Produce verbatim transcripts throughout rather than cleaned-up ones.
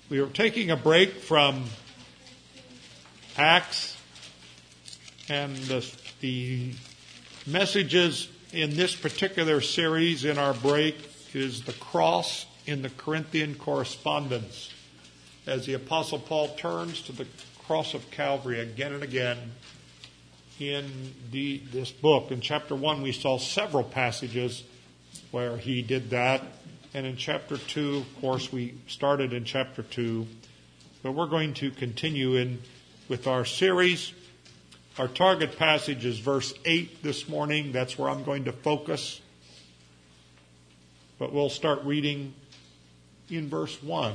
We are taking a break from Acts, and the, the messages in this particular series in our break is the cross in the Corinthian correspondence, as the Apostle Paul turns to the cross of Calvary again and again in the, this book. In chapter one, we saw several passages where he did that. And in chapter two, of course, we started in chapter two. But we're going to continue in with our series. Our target passage is verse eight this morning. That's where I'm going to focus. But we'll start reading in verse one.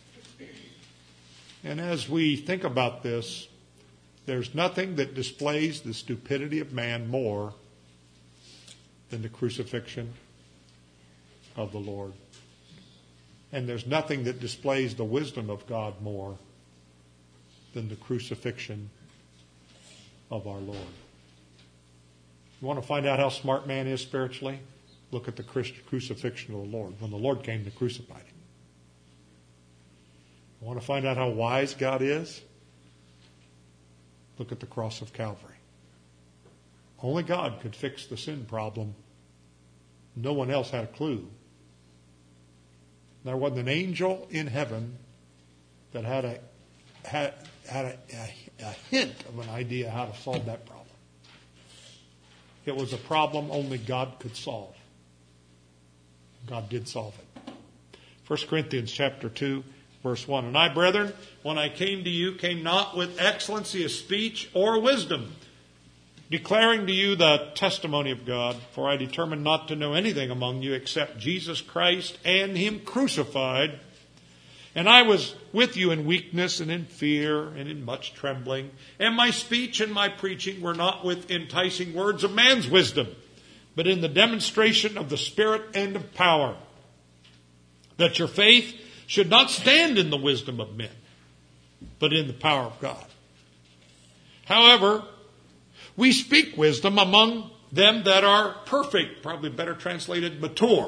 And as we think about this, there's nothing that displays the stupidity of man more than the crucifixion of the Lord. And there's nothing that displays the wisdom of God more than the crucifixion of our Lord. You want to find out how smart man is spiritually? Look at the crucifixion of the Lord. When the Lord came, to crucify him. You want to find out how wise God is? Look at the cross of Calvary. Only God could fix the sin problem. No one else had a clue. There wasn't an angel in heaven that had a had had a, a, a hint of an idea how to solve that problem. It was a problem only God could solve. God did solve it. First Corinthians chapter two, verse one. And I, brethren, when I came to you, came not with excellency of speech or wisdom, declaring to you the testimony of God, for I determined not to know anything among you except Jesus Christ and him crucified. And I was with you in weakness and in fear and in much trembling. And my speech and my preaching were not with enticing words of man's wisdom, but in the demonstration of the Spirit and of power, that your faith should not stand in the wisdom of men, but in the power of God. However, we speak wisdom among them that are perfect, probably better translated, mature.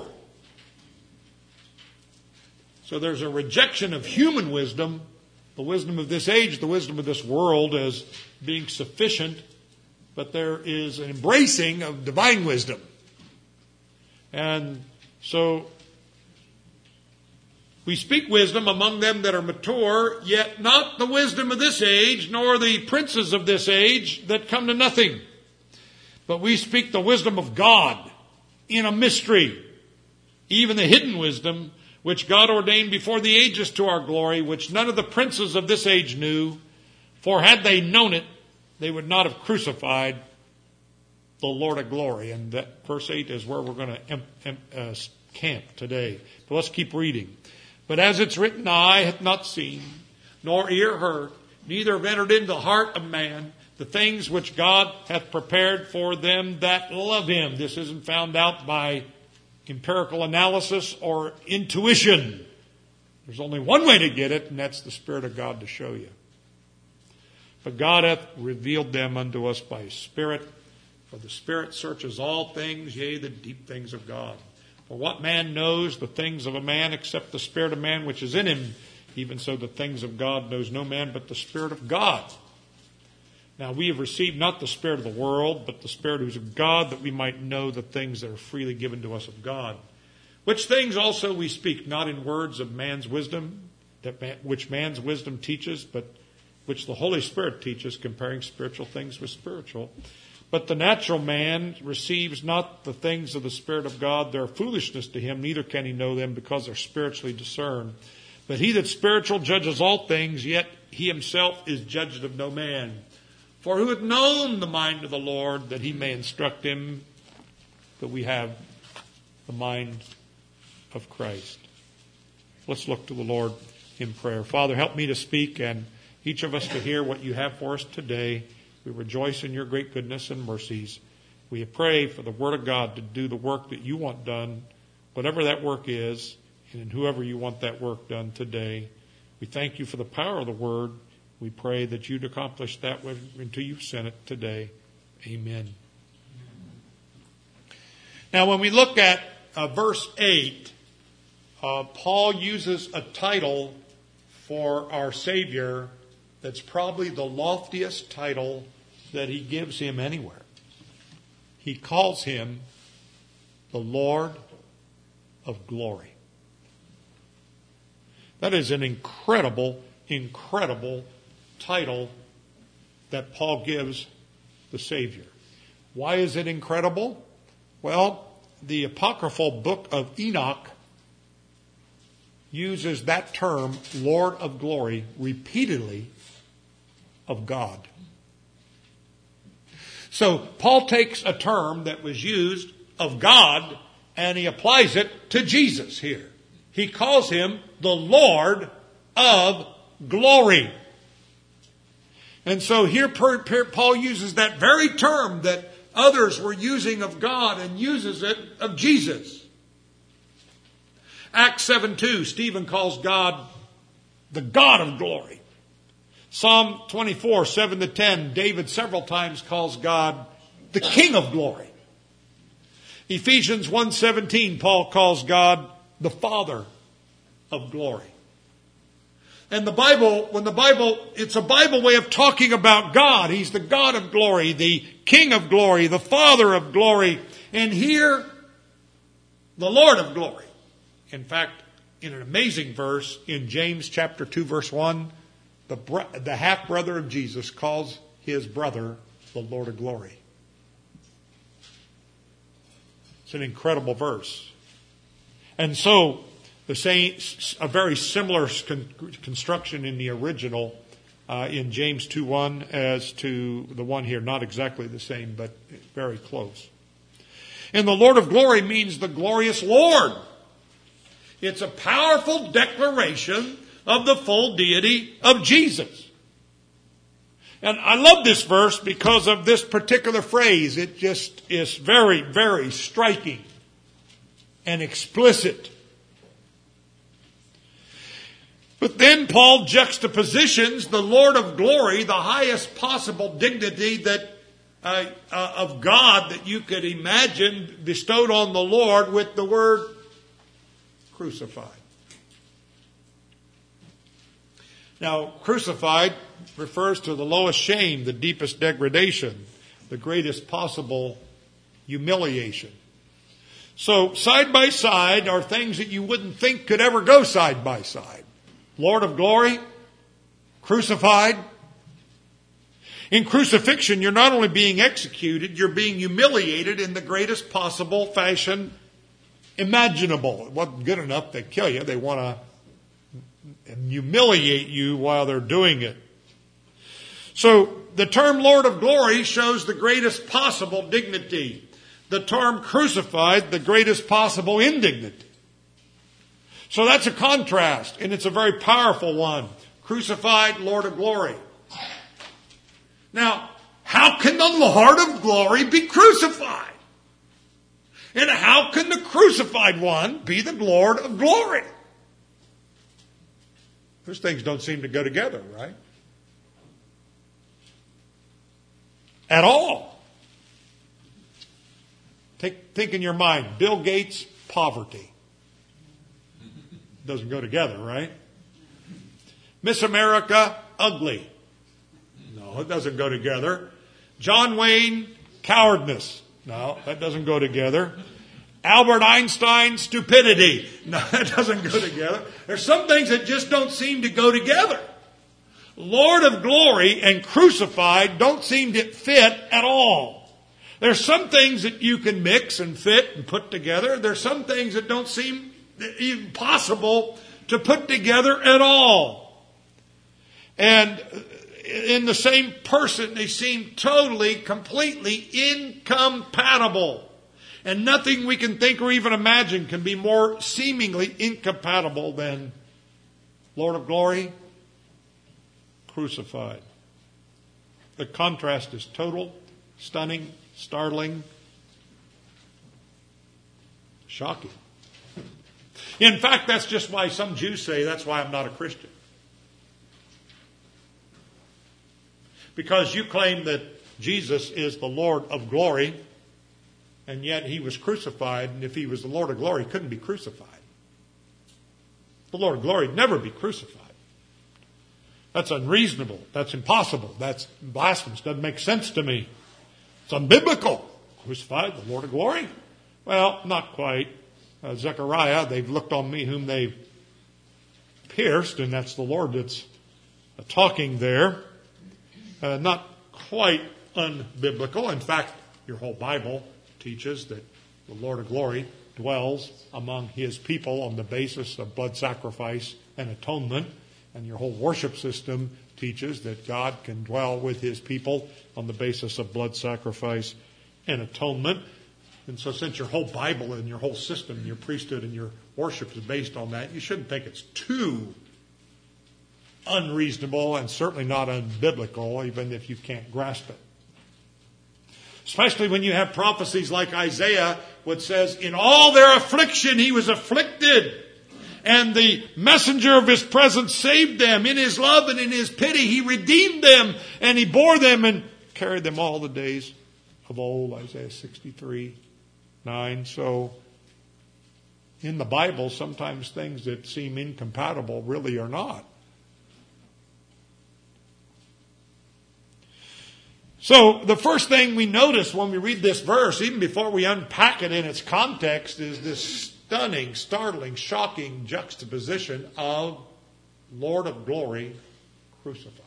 So there's a rejection of human wisdom, the wisdom of this age, the wisdom of this world as being sufficient, but there is an embracing of divine wisdom. And so we speak wisdom among them that are mature, yet not the wisdom of this age, nor the princes of this age that come to nothing. But we speak the wisdom of God in a mystery, even the hidden wisdom, which God ordained before the ages to our glory, which none of the princes of this age knew. For had they known it, they would not have crucified the Lord of glory. And that verse eight is where we're going to em- em- uh, camp today. But let's keep reading. But as it's written, eye hath not seen, nor ear heard, neither have entered into the heart of man the things which God hath prepared for them that love him. This isn't found out by empirical analysis or intuition. There's only one way to get it, and that's the Spirit of God to show you. But God hath revealed them unto us by his Spirit, for the Spirit searches all things, yea, the deep things of God. For what man knows the things of a man except the spirit of man which is in him? Even so the things of God knows no man but the Spirit of God. Now we have received not the spirit of the world, but the Spirit who is of God, that we might know the things that are freely given to us of God. Which things also we speak, not in words of man's wisdom, that man, which man's wisdom teaches, but which the Holy Spirit teaches, comparing spiritual things with spiritual. But the natural man receives not the things of the Spirit of God. They are foolishness to him, neither can he know them, because they're spiritually discerned. But he that's spiritual judges all things, yet he himself is judged of no man. For who hath known the mind of the Lord, that he may instruct him? But we have the mind of Christ. Let's look to the Lord in prayer. Father, help me to speak, and each of us to hear what you have for us today. We rejoice in your great goodness and mercies. We pray for the Word of God to do the work that you want done, whatever that work is, and in whoever you want that work done today. We thank you for the power of the Word. We pray that you'd accomplish that until you've sent it today. Amen. Now, when we look at uh, verse eight, uh, Paul uses a title for our Savior that's probably the loftiest title that he gives him anywhere. He calls him the Lord of glory. That is an incredible, incredible title that Paul gives the Savior. Why is it incredible? Well, the apocryphal book of Enoch uses that term, Lord of glory, repeatedly of God. So Paul takes a term that was used of God and he applies it to Jesus here. He calls him the Lord of glory. And so here Paul uses that very term that others were using of God and uses it of Jesus. Acts seven two, Stephen calls God the God of glory. Psalm twenty-four, seven to ten, David several times calls God the King of glory. Ephesians one seventeen, Paul calls God the Father of glory. And the Bible, when the Bible, it's a Bible way of talking about God. He's the God of glory, the King of glory, the Father of glory. And here, the Lord of glory. In fact, in an amazing verse in James chapter two, verse one, the, the half-brother of Jesus calls his brother the Lord of glory. It's an incredible verse. And so, the same, a very similar con- construction in the original uh, in James two one as to the one here. Not exactly the same, but very close. And the Lord of glory means the glorious Lord. It's a powerful declaration of the full deity of Jesus. And I love this verse because of this particular phrase. It just is very, very striking and explicit. But then Paul juxtapositions the Lord of glory, the highest possible dignity that uh, uh, of God that you could imagine bestowed on the Lord, with the word crucified. Now, crucified refers to the lowest shame, the deepest degradation, the greatest possible humiliation. So, side by side are things that you wouldn't think could ever go side by side. Lord of glory, crucified. In crucifixion, you're not only being executed, you're being humiliated in the greatest possible fashion imaginable. It wasn't good enough to kill you. They want to humiliate you while they're doing it. So the term Lord of glory shows the greatest possible dignity. The term crucified, the greatest possible indignity. So that's a contrast, and it's a very powerful one. Crucified, Lord of glory. Now, how can the Lord of glory be crucified? And how can the crucified one be the Lord of glory? Those things don't seem to go together, right? At all. Take, think in your mind, Bill Gates, poverty. Doesn't go together, right? Miss America, ugly. No, it doesn't go together. John Wayne, cowardness. No, that doesn't go together. Albert Einstein, stupidity. No, that doesn't go together. There's some things that just don't seem to go together. Lord of glory and crucified don't seem to fit at all. There's some things that you can mix and fit and put together. There's some things that don't seem even possible to put together at all. And in the same person, they seem totally, completely incompatible. And nothing we can think or even imagine can be more seemingly incompatible than Lord of glory, crucified. The contrast is total, stunning, startling, shocking. In fact, that's just why some Jews say that's why I'm not a Christian. Because you claim that Jesus is the Lord of glory, and yet he was crucified, and if he was the Lord of glory, he couldn't be crucified. The Lord of glory would never be crucified. That's unreasonable. That's impossible. That's blasphemous. Doesn't make sense to me. It's unbiblical. Crucified the Lord of glory? Well, not quite. Uh, Zechariah, they've looked on me whom they've pierced, and that's the Lord that's uh, talking there. Uh, not quite unbiblical. In fact, your whole Bible teaches that the Lord of glory dwells among his people on the basis of blood sacrifice and atonement. And your whole worship system teaches that God can dwell with his people on the basis of blood sacrifice and atonement. And so since your whole Bible and your whole system, your priesthood and your worship is based on that, you shouldn't think it's too unreasonable and certainly not unbiblical, even if you can't grasp it. Especially when you have prophecies like Isaiah, which says, in all their affliction he was afflicted, and the messenger of his presence saved them. In his love and in his pity he redeemed them, and he bore them and carried them all the days of old. Isaiah sixty-three nine. So in the Bible, sometimes things that seem incompatible really are not. So the first thing we notice when we read this verse, even before we unpack it in its context, is this stunning, startling, shocking juxtaposition of Lord of glory crucified.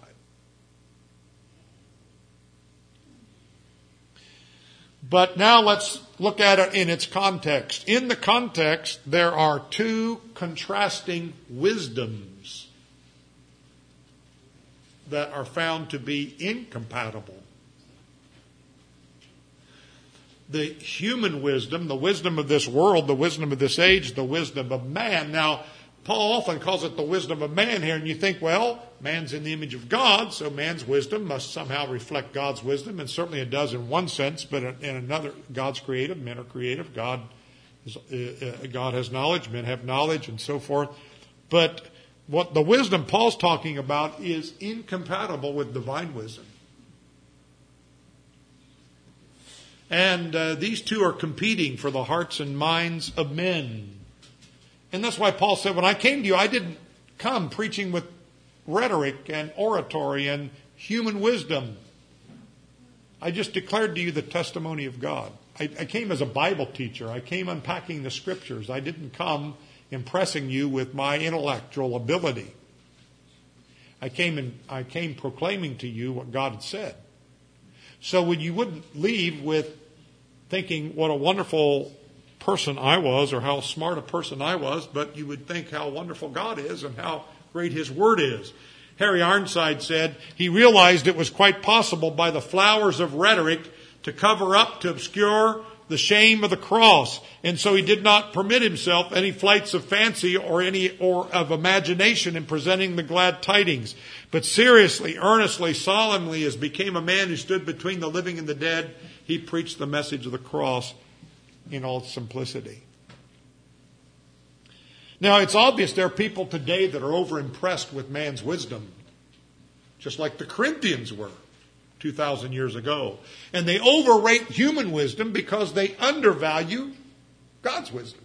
But now let's look at it in its context. In the context, there are two contrasting wisdoms that are found to be incompatible. The human wisdom, the wisdom of this world, the wisdom of this age, the wisdom of man. Now, Paul often calls it the wisdom of man here, and you think, well, man's in the image of God, so man's wisdom must somehow reflect God's wisdom, and certainly it does in one sense, but in another, God's creative, men are creative, God is, uh, God has knowledge, men have knowledge, and so forth. But what the wisdom Paul's talking about is incompatible with divine wisdom. And uh, these two are competing for the hearts and minds of men. And that's why Paul said, when I came to you, I didn't come preaching with rhetoric and oratory and human wisdom. I just declared to you the testimony of God. I, I came as a Bible teacher. I came unpacking the scriptures. I didn't come impressing you with my intellectual ability. I came in, I came proclaiming to you what God had said. So when you wouldn't leave with thinking what a wonderful person I was or how smart a person I was, but you would think how wonderful God is and how great his word is. Harry Ironside said he realized it was quite possible by the flowers of rhetoric to cover up, to obscure the shame of the cross. And so he did not permit himself any flights of fancy or any or of imagination in presenting the glad tidings. But seriously, earnestly, solemnly, as became a man who stood between the living and the dead, he preached the message of the cross in all simplicity. Now, it's obvious there are people today that are overimpressed with man's wisdom, just like the Corinthians were two thousand years ago. And they overrate human wisdom because they undervalue God's wisdom.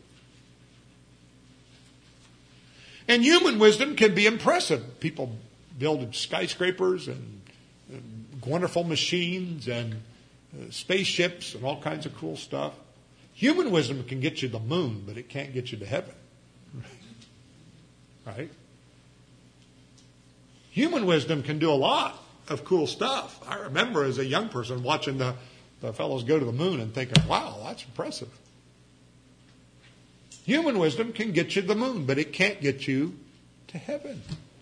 And human wisdom can be impressive. People build skyscrapers and, and wonderful machines and uh, spaceships and all kinds of cool stuff. Human wisdom can get you to the moon, but it can't get you to heaven. Right? Human wisdom can do a lot of cool stuff. I remember as a young person watching the, the fellows go to the moon and thinking, wow, that's impressive. Human wisdom can get you to the moon, but it can't get you to heaven.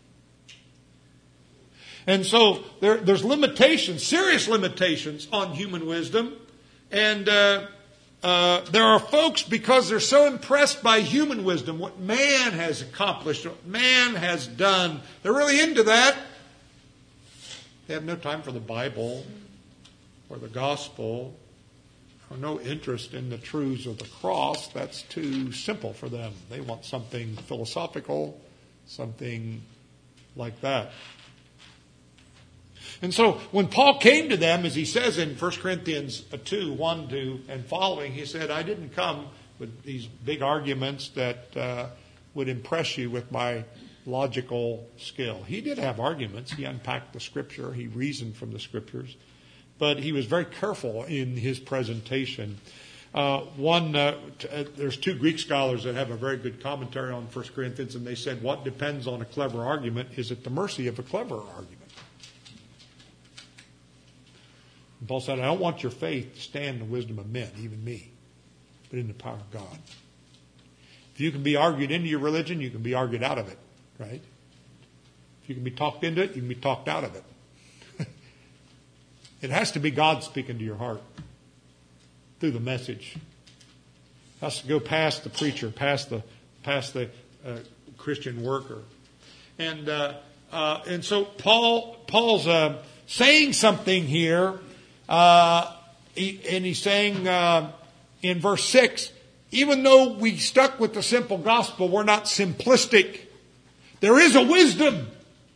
And so there, there's limitations, serious limitations on human wisdom. And uh, uh, there are folks, because they're so impressed by human wisdom, what man has accomplished, what man has done, they're really into that. They have no time for the Bible or the gospel, or no interest in the truths of the cross. That's too simple for them. They want something philosophical, something like that. And so when Paul came to them, as he says in First Corinthians two, one, two, and following, he said, I didn't come with these big arguments that uh, would impress you with my logical skill. He did have arguments. He unpacked the Scripture. He reasoned from the Scriptures. But he was very careful in his presentation. Uh, one, uh, t- uh, there's two Greek scholars that have a very good commentary on First Corinthians, and they said, what depends on a clever argument is at the mercy of a clever argument. And Paul said, I don't want your faith to stand in the wisdom of men, even me, but in the power of God. If you can be argued into your religion, you can be argued out of it, right? If you can be talked into it, you can be talked out of it. It has to be God speaking to your heart through the message. It has to go past the preacher, past the past the uh, Christian worker, and uh, uh, and so Paul Paul's uh, saying something here, uh, he, and he's saying uh, in verse six, even though we stuck with the simple gospel, we're not simplistic. There is a wisdom.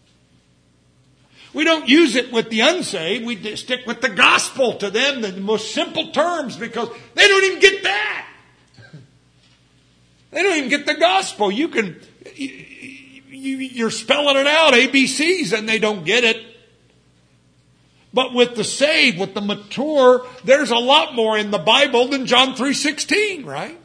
We don't use it with the unsaved. We stick with the gospel to them, the most simple terms, because they don't even get that. They don't even get the gospel. You can, you're spelling it out, A B Cs, and they don't get it. But with the saved, with the mature, there's a lot more in the Bible than John three sixteen, right?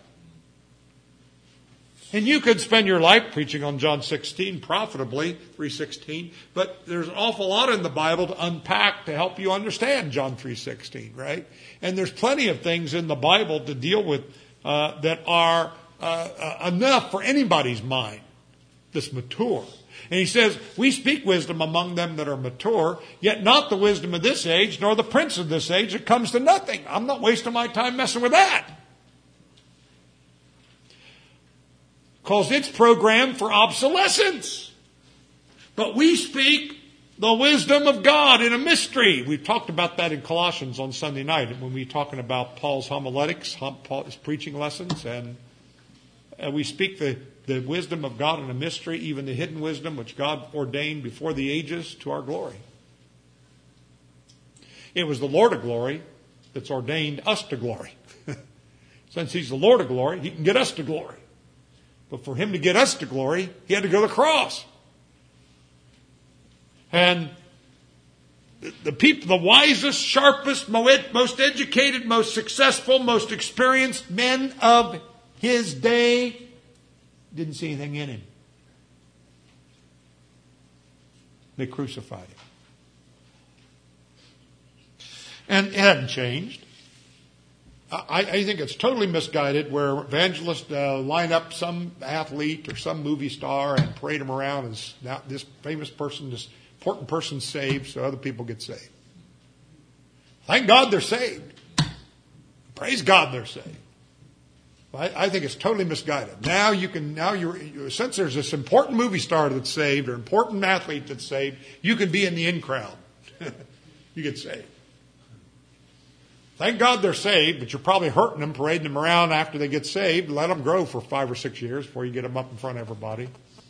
And you could spend your life preaching on John sixteen profitably, three sixteen, but there's an awful lot in the Bible to unpack to help you understand John three sixteen, right? And there's plenty of things in the Bible to deal with uh, that are uh, uh, enough for anybody's mind that's mature. And he says, we speak wisdom among them that are mature, yet not the wisdom of this age, nor the prince of this age. It comes to nothing. I'm not wasting my time messing with that. Because it's programmed for obsolescence. But we speak the wisdom of God in a mystery. We've talked about that in Colossians on Sunday night when we were talking about Paul's homiletics, Paul's preaching lessons. And we speak the, the wisdom of God in a mystery, even the hidden wisdom which God ordained before the ages to our glory. It was the Lord of glory that's ordained us to glory. Since He's the Lord of glory, He can get us to glory. But for Him to get us to glory, He had to go to the cross. And the people, the wisest, sharpest, most educated, most successful, most experienced men of His day didn't see anything in Him. They crucified Him. And it hadn't changed. I, I think it's totally misguided where evangelists uh, line up some athlete or some movie star and parade him around as now this famous person, this important person saved, so other people get saved. Thank God they're saved. Praise God they're saved. I, I think it's totally misguided. Now you can, now you're, since there's this important movie star that's saved or important athlete that's saved, you can be in the in crowd. You get saved. Thank God they're saved, but you're probably hurting them, parading them around after they get saved. Let them grow for five or six years before you get them up in front of everybody.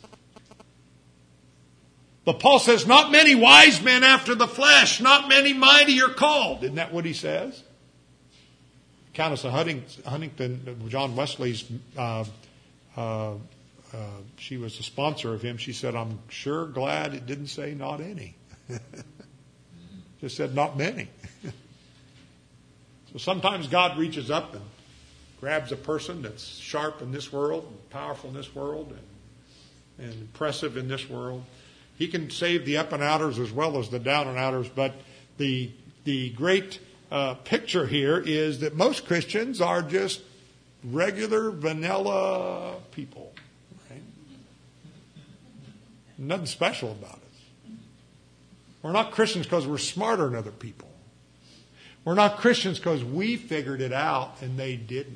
But Paul says, not many wise men after the flesh, not many mighty are called. Isn't that what he says? Countess of Huntington, John Wesley's, uh, uh, uh, she was the sponsor of him. She said, I'm sure glad it didn't say not any. Just said not many. So sometimes God reaches up and grabs a person that's sharp in this world, and powerful in this world, and, and impressive in this world. He can save the up and outers as well as the down and outers, but the the great uh, picture here is that most Christians are just regular vanilla people, right? Nothing special about us. We're not Christians because we're smarter than other people. We're not Christians because we figured it out and they didn't.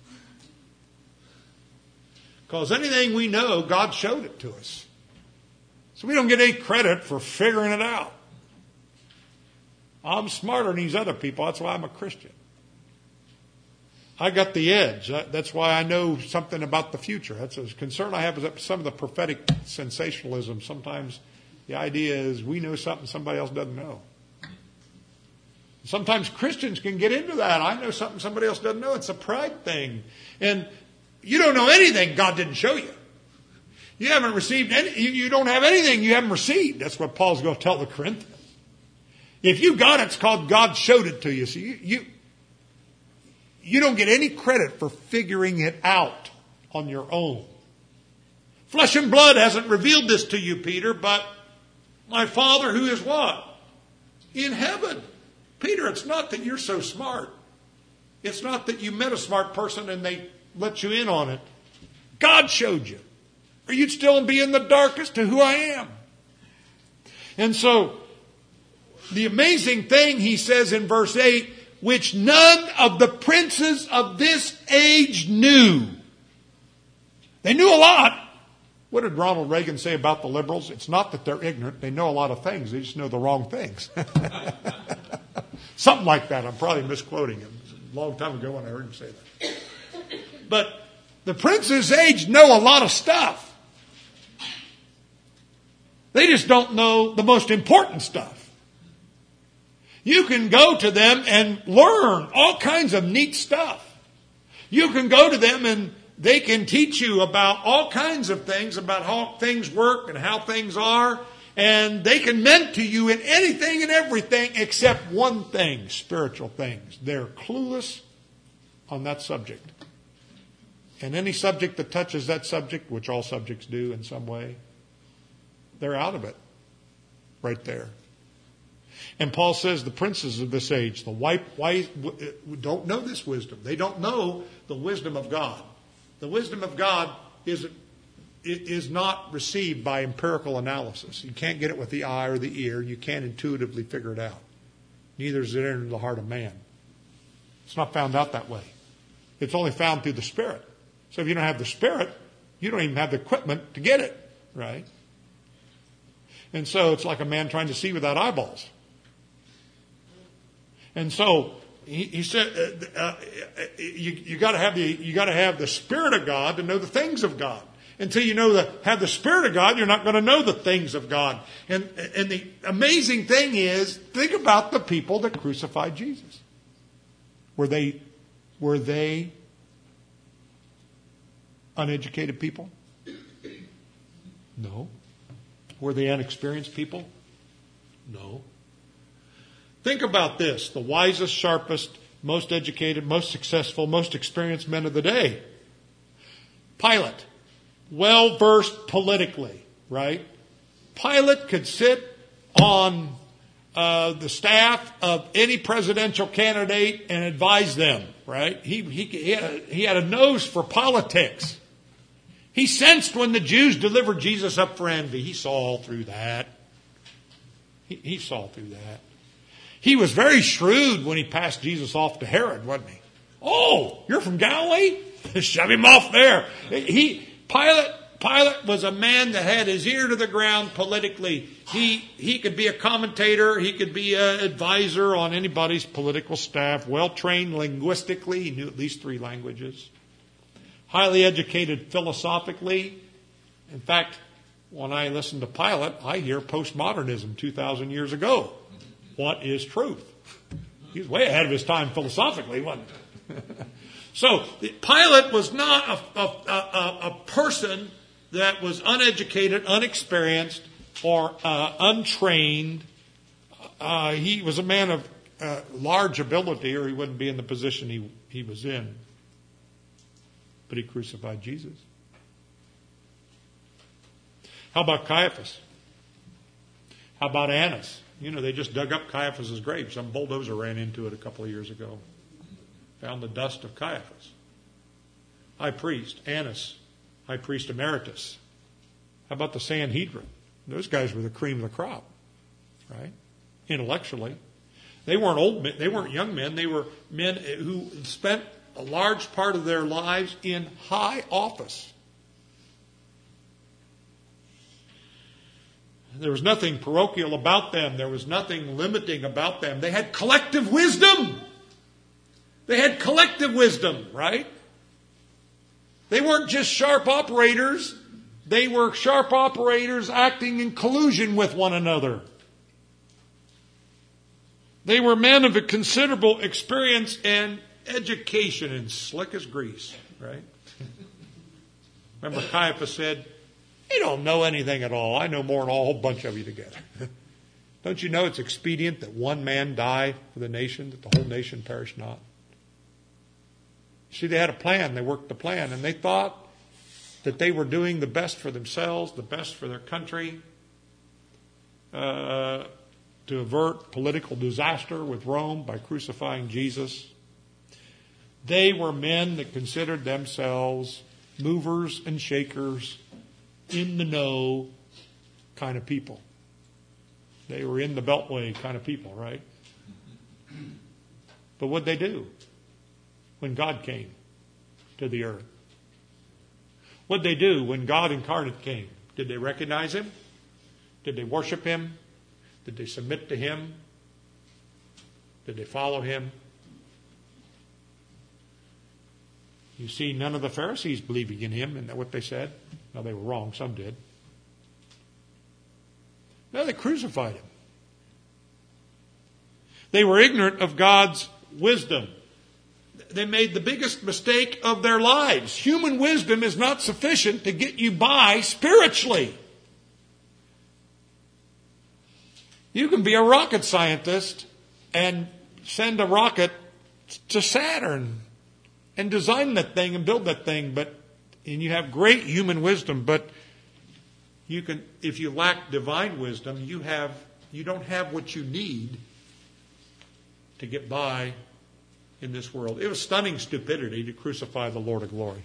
Because anything we know, God showed it to us. So we don't get any credit for figuring it out. I'm smarter than these other people. That's why I'm a Christian. I got the edge. That's why I know something about the future. That's a concern I have is some of the prophetic sensationalism. Sometimes the idea is we know something somebody else doesn't know. Sometimes Christians can get into that. I know something somebody else doesn't know. It's a pride thing. And you don't know anything God didn't show you. You haven't received any, you, you don't have anything you haven't received. That's what Paul's going to tell the Corinthians. If you got it, it's called God showed it to you. So you, you, you don't get any credit for figuring it out on your own. Flesh and blood hasn't revealed this to you, Peter, but my Father who is what? In heaven. Peter, it's not that you're so smart. It's not that you met a smart person and they let you in on it. God showed you. Or you'd still be in the dark as to who I am. And so, the amazing thing, he says in verse eight, which none of the princes of this age knew. They knew a lot. What did Ronald Reagan say about the liberals? It's not that they're ignorant. They know a lot of things. They just know the wrong things. Something like that. I'm probably misquoting him. It was a long time ago when I heard him say that. But the princes' age know a lot of stuff. They just don't know the most important stuff. You can go to them and learn all kinds of neat stuff. You can go to them and they can teach you about all kinds of things, about how things work and how things are. And they can mentor you in anything and everything except one thing, spiritual things. They're clueless on that subject. And any subject that touches that subject, which all subjects do in some way, they're out of it. Right there. And Paul says the princes of this age, the wise, don't know this wisdom. They don't know the wisdom of God. The wisdom of God is, is not received by empirical analysis. You can't get it with the eye or the ear. You can't intuitively figure it out. Neither is it in the heart of man. It's not found out that way. It's only found through the Spirit. So if you don't have the Spirit, you don't even have the equipment to get it, right? And so it's like a man trying to see without eyeballs. And so he, he said, uh, uh, you, you got to have the you got to have the Spirit of God to know the things of God. Until you know the have the Spirit of God, you're not going to know the things of God. And and the amazing thing is, think about the people that crucified Jesus. Were they were they uneducated people? No. Were they inexperienced people? No. Think about this. The wisest, sharpest, most educated, most successful, most experienced men of the day. Pilate. Well-versed politically, right? Pilate could sit on uh, the staff of any presidential candidate and advise them, right? He, he, he, had a, he had a nose for politics. He sensed when the Jews delivered Jesus up for envy. He saw all through that. He, he saw through that. He was very shrewd when he passed Jesus off to Herod, wasn't he? Oh, you're from Galilee? Shove him off there. He, Pilate, Pilate was a man that had his ear to the ground politically. He, he could be a commentator. He could be an advisor on anybody's political staff. Well-trained linguistically. He knew at least three languages. Highly educated philosophically. In fact, when I listen to Pilate, I hear postmodernism two thousand years ago. What is truth? He's way ahead of his time philosophically, wasn't he? So, Pilate was not a, a, a, a person that was uneducated, unexperienced, or uh, untrained. Uh, he was a man of uh, large ability, or he wouldn't be in the position he, he was in. But he crucified Jesus. How about Caiaphas? How about Annas? You know, they just dug up Caiaphas' grave. Some bulldozer ran into it a couple of years ago. Found the dust of Caiaphas. High priest, Annas, high priest emeritus. How about the Sanhedrin? Those guys were the cream of the crop, right? Intellectually. They weren't old men. They weren't young men. They were men who spent a large part of their lives in high office. There was nothing parochial about them. There was nothing limiting about them. They had collective wisdom. They had collective wisdom, right? They weren't just sharp operators. They were sharp operators acting in collusion with one another. They were men of a considerable experience and education, and slick as grease, right? Remember Caiaphas said, You don't know anything at all. I know more than a whole bunch of you together. Don't you know it's expedient that one man die for the nation, that the whole nation perish not? See, they had a plan. They worked the plan, and they thought that they were doing the best for themselves, the best for their country, uh, to avert political disaster with Rome by crucifying Jesus. They were men that considered themselves movers and shakers, in the know kind of people. They were in the beltway kind of people, right? But what'd they do when God came to the earth? What'd they do when God incarnate came? Did they recognize Him? Did they worship Him? Did they submit to Him? Did they follow Him? You see, none of the Pharisees believing in Him, and what they said. Now, they were wrong. Some did. No, they crucified Him. They were ignorant of God's wisdom. They made the biggest mistake of their lives. Human wisdom is not sufficient to get you by spiritually. You can be a rocket scientist and send a rocket to Saturn and design that thing and build that thing, but and you have great human wisdom, but you can, if you lack divine wisdom, you have you don't have what you need to get by in this world. It was stunning stupidity to crucify the Lord of glory.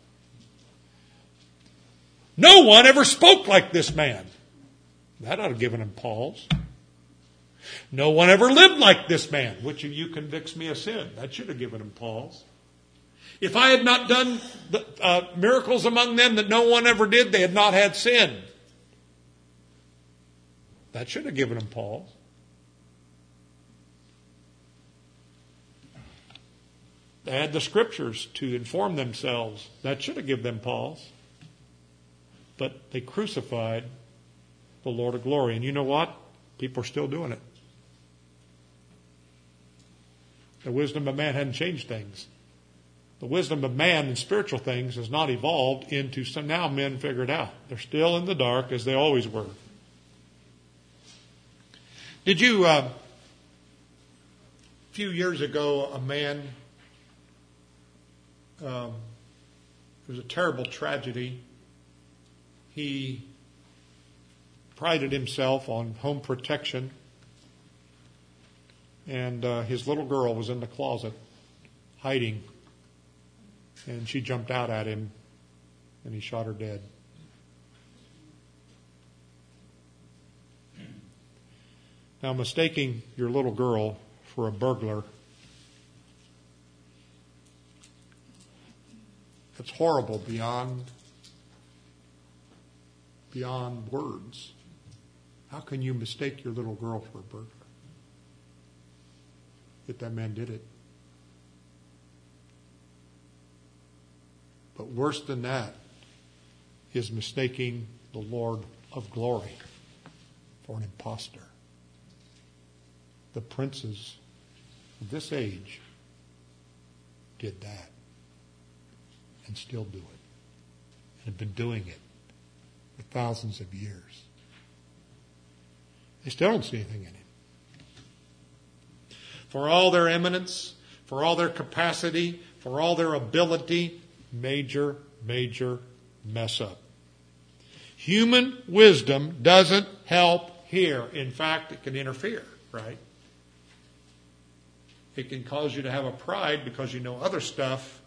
No one ever spoke like this man. That ought to have given him pause. No one ever lived like this man. Which of you convicts me of sin? That should have given him pause. If I had not done the, uh, miracles among them that no one ever did, they had not had sin. That should have given them pause. They had the scriptures to inform themselves. That should have given them pause. But they crucified the Lord of glory. And you know what? People are still doing it. The wisdom of man hadn't changed things. The wisdom of man in spiritual things has not evolved into some. Now men figure it out. They're still in the dark as they always were. Did you, uh, a few years ago, a man, um, it was a terrible tragedy. He prided himself on home protection, and uh, his little girl was in the closet hiding. And she jumped out at him, and he shot her dead. Now, mistaking your little girl for a burglar, it's horrible beyond, beyond words. How can you mistake your little girl for a burglar? Yet that man did it. But worse than that is mistaking the Lord of glory for an impostor. The princes of this age did that and still do it. And have been doing it for thousands of years. They still don't see anything in him. For all their eminence, for all their capacity, for all their ability, major, major mess up. Human wisdom doesn't help here. In fact, it can interfere, right? It can cause you to have a pride because you know other stuff,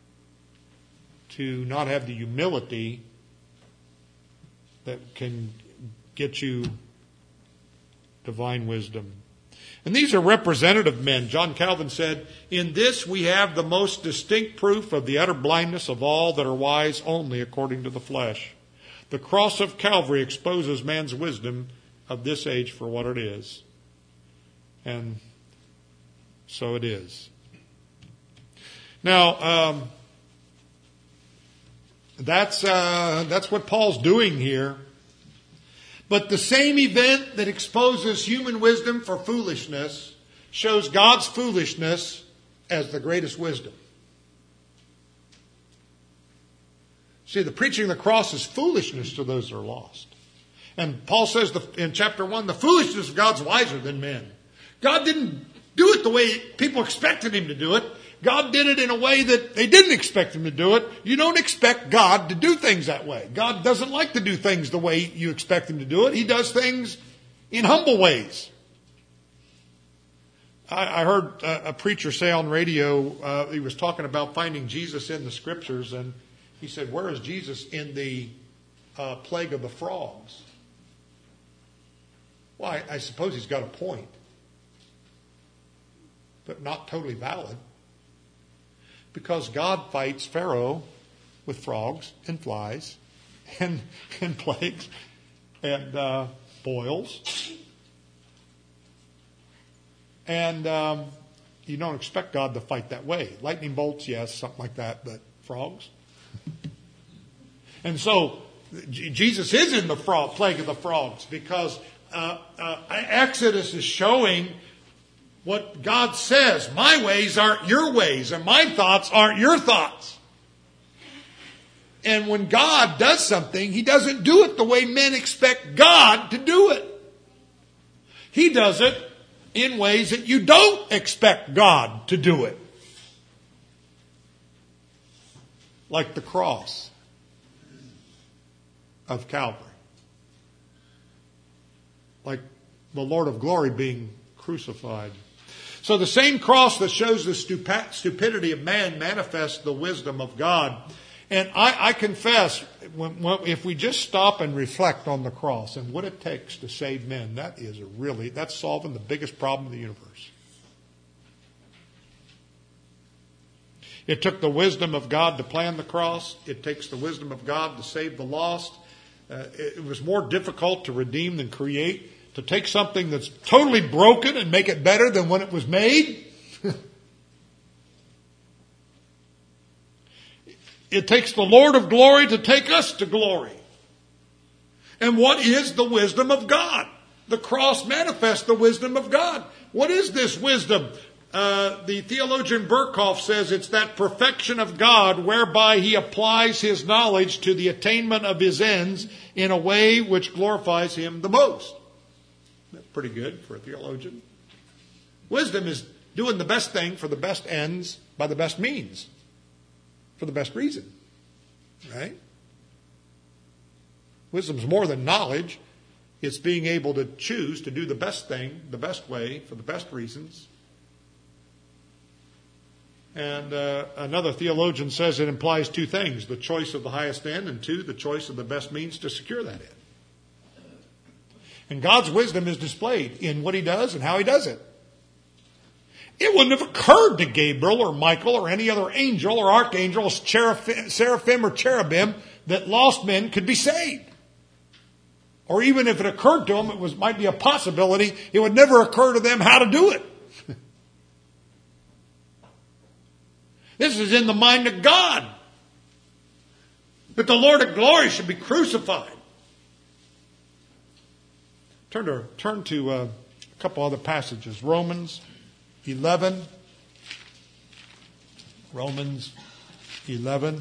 to not have the humility that can get you divine wisdom. And these are representative men. John Calvin said, "In this we have the most distinct proof of the utter blindness of all that are wise only according to the flesh. The cross of Calvary exposes man's wisdom of this age for what it is." And so it is. Now, um, that's uh, that's what Paul's doing here. But the same event that exposes human wisdom for foolishness shows God's foolishness as the greatest wisdom. See, the preaching of the cross is foolishness to those that are lost. And Paul says in chapter one, the foolishness of God's wiser than men. God didn't do it the way people expected him to do it. God did it in a way that they didn't expect him to do it. You don't expect God to do things that way. God doesn't like to do things the way you expect him to do it. He does things in humble ways. I, I heard a, a preacher say on radio, uh, he was talking about finding Jesus in the scriptures, and he said, where is Jesus in the uh, plague of the frogs? Well, I, I suppose he's got a point, but not totally valid. Because God fights Pharaoh with frogs and flies and, and plagues and uh, boils. And um, you don't expect God to fight that way. Lightning bolts, yes, something like that, but frogs? And so Jesus is in the frog, plague of the frogs because uh, uh, Exodus is showing what God says. My ways aren't your ways, and my thoughts aren't your thoughts. And when God does something, he doesn't do it the way men expect God to do it. He does it in ways that you don't expect God to do it. Like the cross of Calvary. Like the Lord of glory being crucified. So the same cross that shows the stupidity of man manifests the wisdom of God. And I, I confess, when, when, if we just stop and reflect on the cross and what it takes to save men, that is a really, that's solving the biggest problem of the universe. It took the wisdom of God to plan the cross. It takes the wisdom of God to save the lost. Uh, it, it was more difficult to redeem than create. To take something that's totally broken and make it better than when it was made. It takes the Lord of glory to take us to glory. And what is the wisdom of God? The cross manifests the wisdom of God. What is this wisdom? Uh, the theologian Berkhoff says it's that perfection of God whereby he applies his knowledge to the attainment of his ends in a way which glorifies him the most. That's pretty good for a theologian. Wisdom is doing the best thing for the best ends by the best means. For the best reason. Right? Wisdom's more than knowledge. It's being able to choose to do the best thing, the best way, for the best reasons. And uh, another theologian says it implies two things. The choice of the highest end, and two, the choice of the best means to secure that end. And God's wisdom is displayed in what he does and how he does it. It wouldn't have occurred to Gabriel or Michael or any other angel or archangel, or seraphim or cherubim, that lost men could be saved. Or even if it occurred to them, it was might be a possibility, it would never occur to them how to do it. This is in the mind of God. That the Lord of glory should be crucified. Turn to, turn to uh, a couple other passages. Romans eleven. Romans eleven.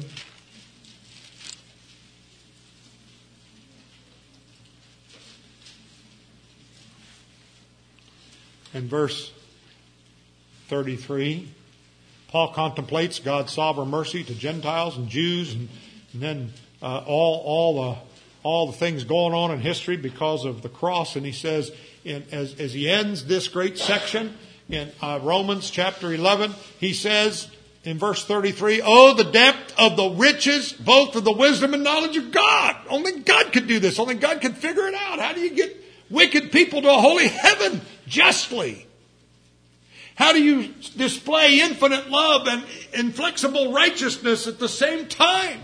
And verse thirty-three. Paul contemplates God's sovereign mercy to Gentiles and Jews, and, and then uh, all all the all the things going on in history because of the cross. And he says, in, as, as he ends this great section in uh, Romans chapter eleven, he says in verse thirty-three, "Oh, the depth of the riches, both of the wisdom and knowledge of God." Only God could do this. Only God could figure it out. How do you get wicked people to a holy heaven justly? How do you display infinite love and inflexible righteousness at the same time?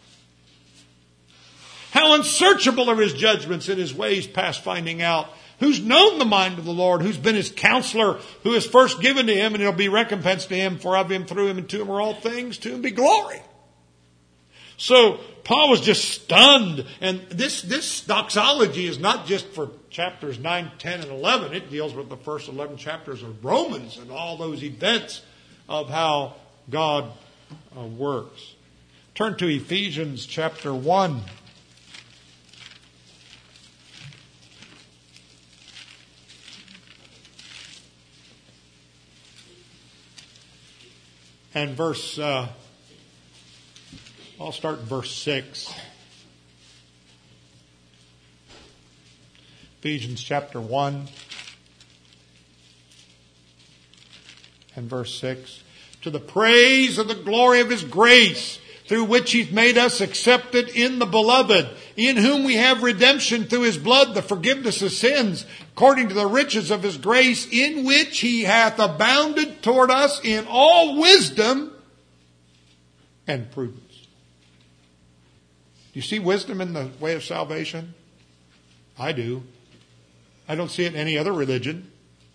How unsearchable are his judgments and his ways past finding out. Who's known the mind of the Lord? Who's been his counselor? Who is first given to him, and it'll be recompense to him. For of him, through him, and to him are all things. To him be glory. So Paul was just stunned. And this, this doxology is not just for chapters nine, ten, and eleven. It deals with the first eleven chapters of Romans and all those events of how God uh, works. Turn to Ephesians chapter one. And verse, uh, I'll start in verse six. Ephesians chapter one and verse six. To the praise of the glory of His grace, through which He's made us accepted in the Beloved, in whom we have redemption through His blood, the forgiveness of sins, according to the riches of His grace, in which He hath abounded toward us in all wisdom and prudence. Do you see wisdom in the way of salvation? I do. I don't see it in any other religion.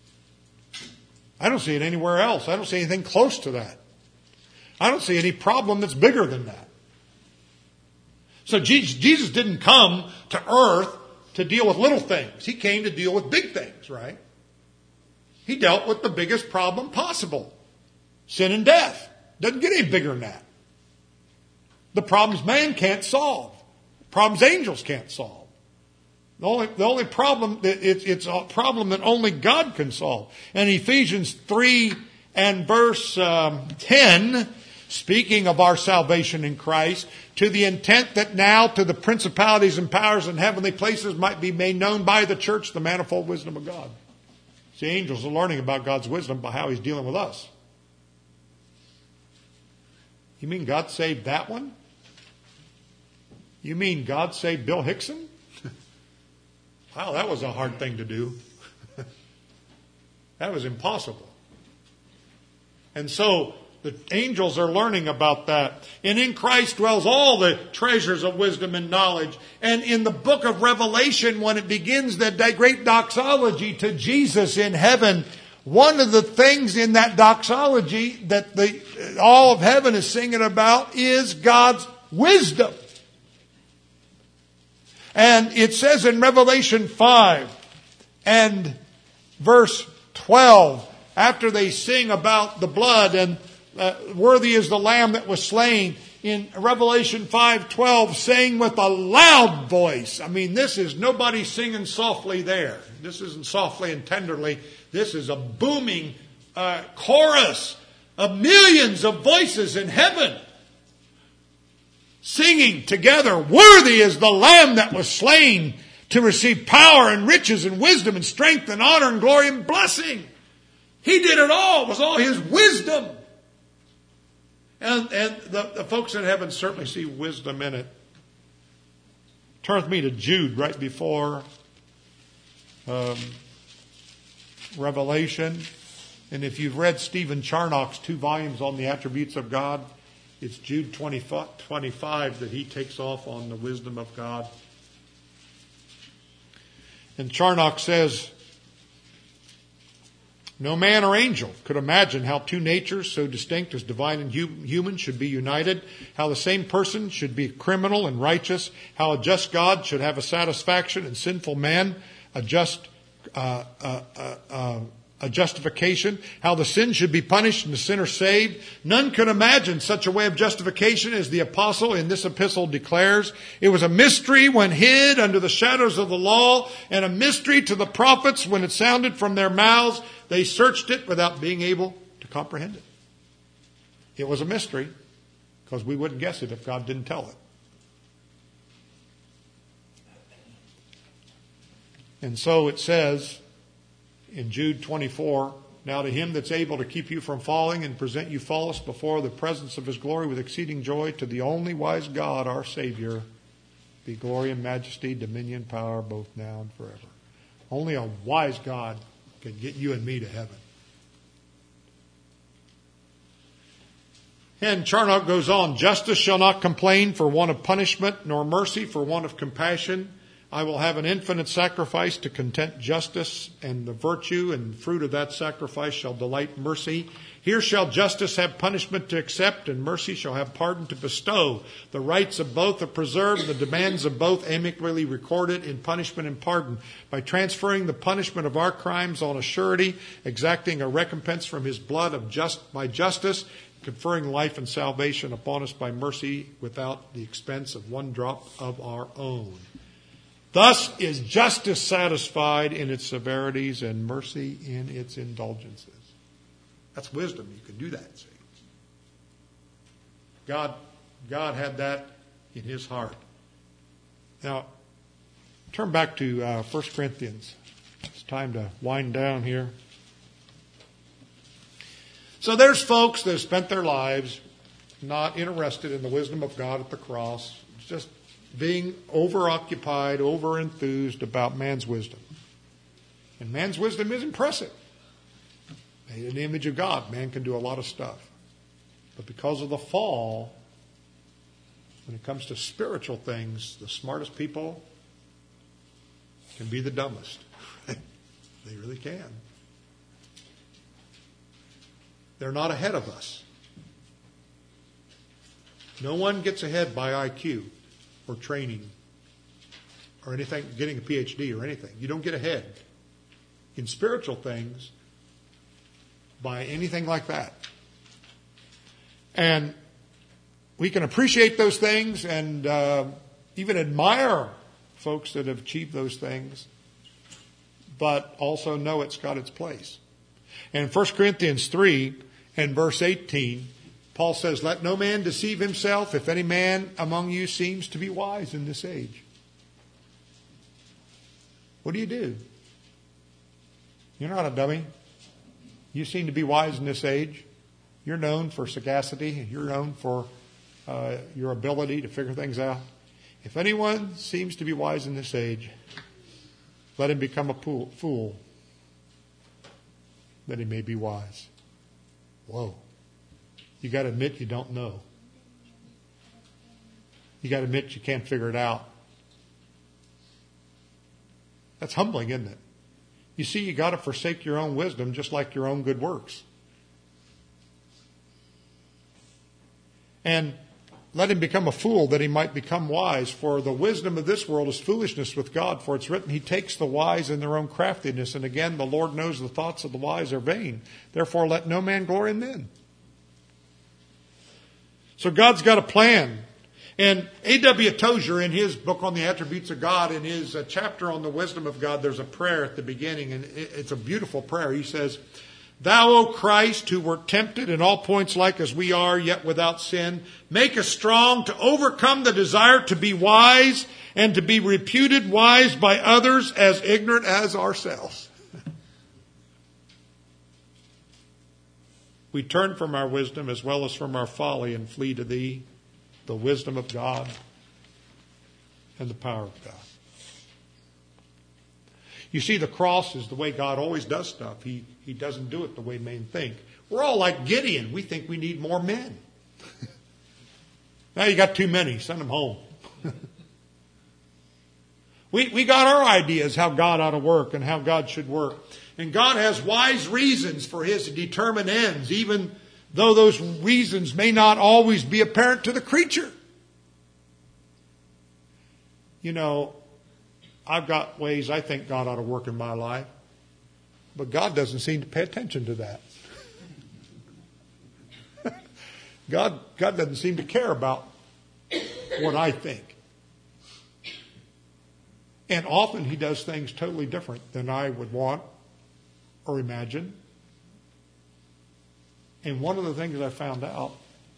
I don't see it anywhere else. I don't see anything close to that. I don't see any problem that's bigger than that. So Jesus didn't come to earth to deal with little things. He came to deal with big things, right? He dealt with the biggest problem possible. Sin and death. Doesn't get any bigger than that. The problems man can't solve. Problems angels can't solve. The only, the only problem, it's, it's a problem that only God can solve. And Ephesians three and verse um, ten, speaking of our salvation in Christ, to the intent that now to the principalities and powers in heavenly places might be made known by the church the manifold wisdom of God. See, angels are learning about God's wisdom by how He's dealing with us. You mean God saved that one? You mean God saved Bill Hickson? Wow, that was a hard thing to do. That was impossible. And so the angels are learning about that. And in Christ dwells all the treasures of wisdom and knowledge. And in the book of Revelation, when it begins that great doxology to Jesus in heaven, one of the things in that doxology that the all of heaven is singing about is God's wisdom. And it says in Revelation five and verse twelve, after they sing about the blood and uh, worthy is the Lamb that was slain, in Revelation five twelve, saying with a loud voice. I mean, this is nobody singing softly there. This isn't softly and tenderly. This is a booming uh, chorus of millions of voices in heaven, singing together, worthy is the Lamb that was slain to receive power and riches and wisdom and strength and honor and glory and blessing. He did it all. It was all His wisdom. And, and the, the folks in heaven certainly see wisdom in it. Turn with me to Jude right before um, Revelation. And if you've read Stephen Charnock's two volumes on the attributes of God, it's Jude twenty-five that he takes off on the wisdom of God. And Charnock says, no man or angel could imagine how two natures so distinct as divine and human should be united, how the same person should be criminal and righteous, how a just God should have a satisfaction and sinful man, a just uh, uh, uh, uh, a justification, how the sin should be punished and the sinner saved. None could imagine such a way of justification as the apostle in this epistle declares. It was a mystery when hid under the shadows of the law, and a mystery to the prophets when it sounded from their mouths. They searched it without being able to comprehend it. It was a mystery because we wouldn't guess it if God didn't tell it. And so it says in Jude twenty-four, now to Him that's able to keep you from falling and present you faultless before the presence of His glory with exceeding joy, to the only wise God, our Savior, be glory and majesty, dominion, power, both now and forever. Only a wise God can get you and me to heaven. And Charnock goes on, justice shall not complain for want of punishment, nor mercy for want of compassion. I will have an infinite sacrifice to content justice, and the virtue and fruit of that sacrifice shall delight mercy. Here shall justice have punishment to accept, and mercy shall have pardon to bestow. The rights of both are preserved, and the demands of both amicably recorded in punishment and pardon. By transferring the punishment of our crimes on a surety, exacting a recompense from His blood of just by justice, conferring life and salvation upon us by mercy without the expense of one drop of our own. Thus is justice satisfied in its severities and mercy in its indulgences. That's wisdom. You can do that, see. God, God had that in his heart. Now, turn back to uh, First Corinthians. It's time to wind down here. So there's folks that have spent their lives not interested in the wisdom of God at the cross, just being over-occupied, over-enthused about man's wisdom. And man's wisdom is impressive. Made in the image of God, man can do a lot of stuff. But because of the fall, when it comes to spiritual things, the smartest people can be the dumbest. They really can. They're not ahead of us. No one gets ahead by I Q or training or anything, getting a P H D or anything. You don't get ahead in spiritual things by anything like that. And we can appreciate those things and uh, even admire folks that have achieved those things, but also know it's got its place. And First Corinthians three and verse eighteen, Paul says, "Let no man deceive himself. If any man among you seems to be wise in this age." What do you do? You're not a dummy. You seem to be wise in this age. You're known for sagacity. You're known for uh, your ability to figure things out. If anyone seems to be wise in this age, let him become a fool, that he may be wise. Whoa. You got to admit you don't know. You got to admit you can't figure it out. That's humbling, isn't it? You see, you got to forsake your own wisdom just like your own good works. And let him become a fool that he might become wise. For the wisdom of this world is foolishness with God. For it's written, He takes the wise in their own craftiness. And again, the Lord knows the thoughts of the wise are vain. Therefore, let no man glory in men. So God's got a plan. And A W Tozer, in his book on the attributes of God, in his uh, chapter on the wisdom of God, there's a prayer at the beginning. And it, it's a beautiful prayer. He says, "Thou, O Christ, who wert tempted in all points like as we are, yet without sin, make us strong to overcome the desire to be wise and to be reputed wise by others as ignorant as ourselves." We turn from our wisdom as well as from our folly and flee to Thee, the wisdom of God and the power of God. You see, the cross is the way God always does stuff. He, he doesn't do it the way men think. We're all like Gideon. We think we need more men. Now you got too many. Send them home. we, we got our ideas how God ought to work and how God should work. And God has wise reasons for His determined ends, even though those reasons may not always be apparent to the creature. You know, I've got ways I think God ought to work in my life, but God doesn't seem to pay attention to that. God, God doesn't seem to care about what I think. And often He does things totally different than I would want or imagine. And one of the things I found out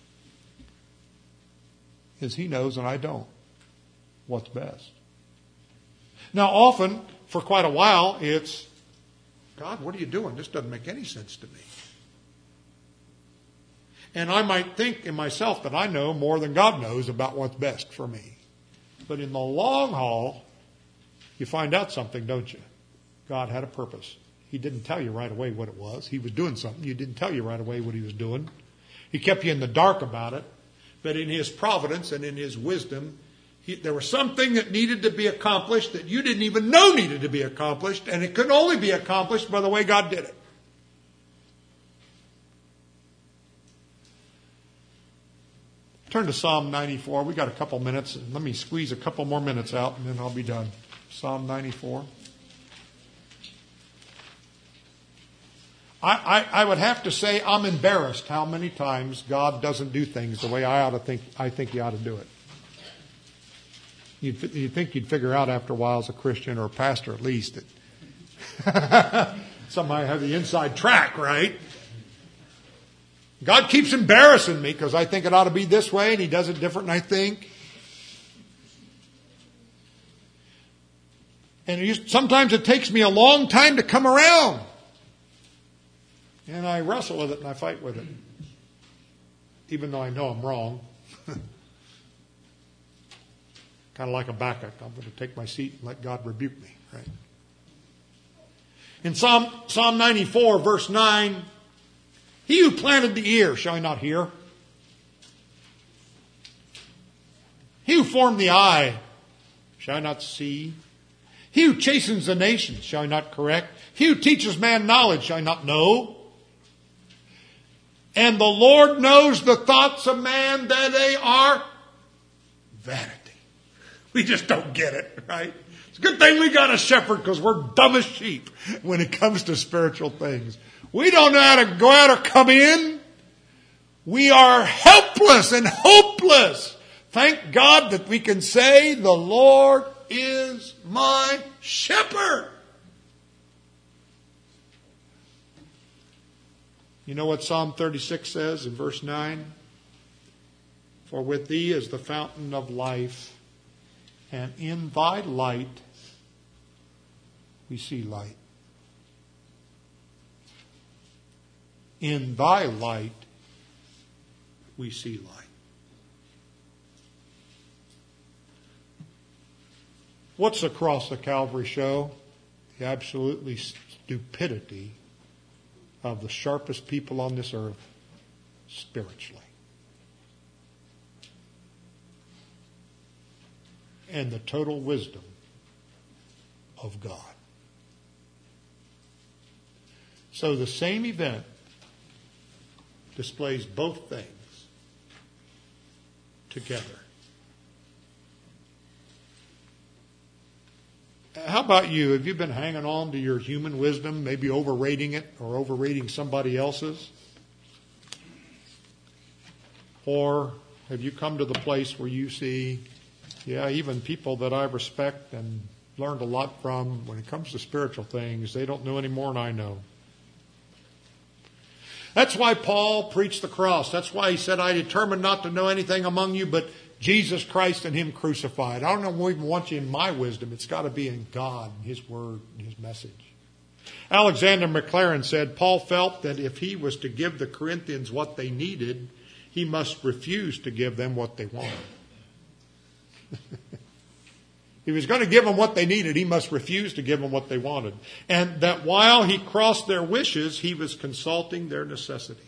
is He knows and I don't what's best. Now, often, for quite a while, it's, "God, what are you doing? This doesn't make any sense to me." And I might think in myself that I know more than God knows about what's best for me. But in the long haul, you find out something, don't you? God had a purpose. He didn't tell you right away what it was. He was doing something. You didn't tell you right away what He was doing. He kept you in the dark about it. But in His providence and in His wisdom, He, there was something that needed to be accomplished that you didn't even know needed to be accomplished. And it could only be accomplished by the way God did it. Turn to Psalm ninety-four. We got a couple minutes. Let me squeeze a couple more minutes out and then I'll be done. Psalm ninety-four. I, I, I would have to say I'm embarrassed how many times God doesn't do things the way I ought to think. I think He ought to do it. You'd, you'd think you'd figure out after a while as a Christian or a pastor at least that somebody have the inside track, right? God keeps embarrassing me because I think it ought to be this way and He does it different than I think. And it, sometimes it takes me a long time to come around. And I wrestle with it and I fight with it. Even though I know I'm wrong. Kind of like Habakkuk. I'm going to take my seat and let God rebuke me. Right? In Psalm, Psalm ninety-four, verse nine, He who planted the ear, shall He not hear? He who formed the eye, shall He not see? He who chastens the nations, shall He not correct? He who teaches man knowledge, shall He not know? And the Lord knows the thoughts of man, that they are vanity. We just don't get it, right? It's a good thing we got a shepherd because we're dumb as sheep when it comes to spiritual things. We don't know how to go out or come in. We are helpless and hopeless. Thank God that we can say, the Lord is my shepherd. You know what Psalm thirty-six says in verse nine? For with Thee is the fountain of life, and in Thy light we see light. In Thy light we see light. What's the cross of Calvary show? The absolutely stupidity of the sharpest people on this earth spiritually. And the total wisdom of God. So the same event displays both things together. How about you? Have you been hanging on to your human wisdom, maybe overrating it or overrating somebody else's? Or have you come to the place where you see, yeah, even people that I respect and learned a lot from, when it comes to spiritual things, they don't know any more than I know. That's why Paul preached the cross. That's why he said, I determined not to know anything among you but Jesus Christ and Him crucified. I don't even want you in my wisdom. It's got to be in God, His Word, and His message. Alexander McLaren said, Paul felt that if he was to give the Corinthians what they needed, he must refuse to give them what they wanted. He was going to give them what they needed. He must refuse to give them what they wanted. And that while he crossed their wishes, he was consulting their necessities.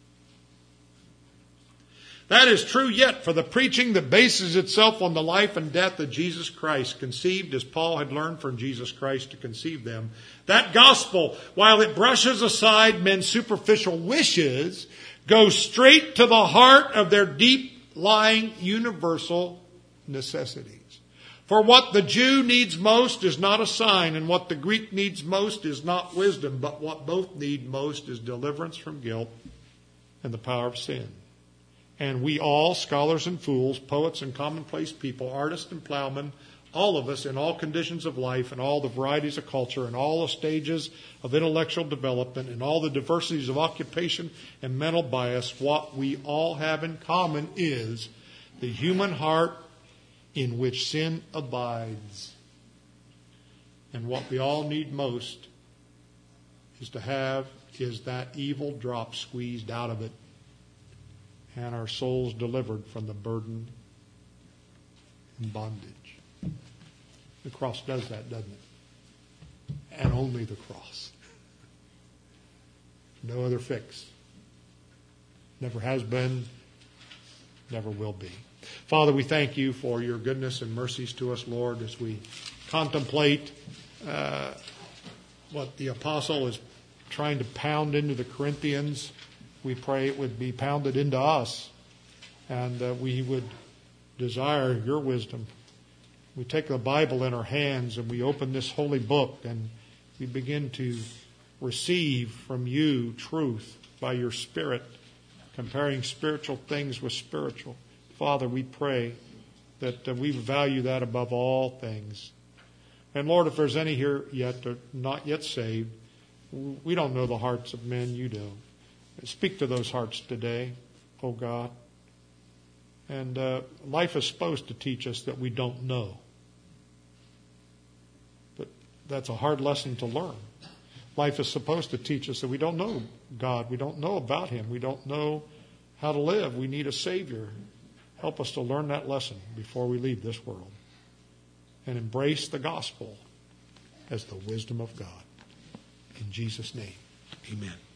That is true yet for the preaching that bases itself on the life and death of Jesus Christ, conceived as Paul had learned from Jesus Christ to conceive them. That gospel, while it brushes aside men's superficial wishes, goes straight to the heart of their deep-lying universal necessities. For what the Jew needs most is not a sign, and what the Greek needs most is not wisdom, but what both need most is deliverance from guilt and the power of sin. And we all, scholars and fools, poets and commonplace people, artists and plowmen, all of us in all conditions of life and all the varieties of culture and all the stages of intellectual development and all the diversities of occupation and mental bias, what we all have in common is the human heart in which sin abides. And what we all need most is to have is that evil drop squeezed out of it and our souls delivered from the burden and bondage. The cross does that, doesn't it? And only the cross. No other fix. Never has been, never will be. Father, we thank you for your goodness and mercies to us, Lord, as we contemplate uh, what the apostle is trying to pound into the Corinthians. We pray it would be pounded into us, and that we would desire your wisdom. We take the Bible in our hands and we open this holy book and we begin to receive from you truth by your Spirit, comparing spiritual things with spiritual. Father, we pray that uh, we value that above all things. And Lord, if there's any here yet that are not yet saved, we don't know the hearts of men, you do. Speak to those hearts today, oh God. And uh, life is supposed to teach us that we don't know. But that's a hard lesson to learn. Life is supposed to teach us that we don't know God. We don't know about Him. We don't know how to live. We need a Savior. Help us to learn that lesson before we leave this world and embrace the gospel as the wisdom of God. In Jesus' name, amen.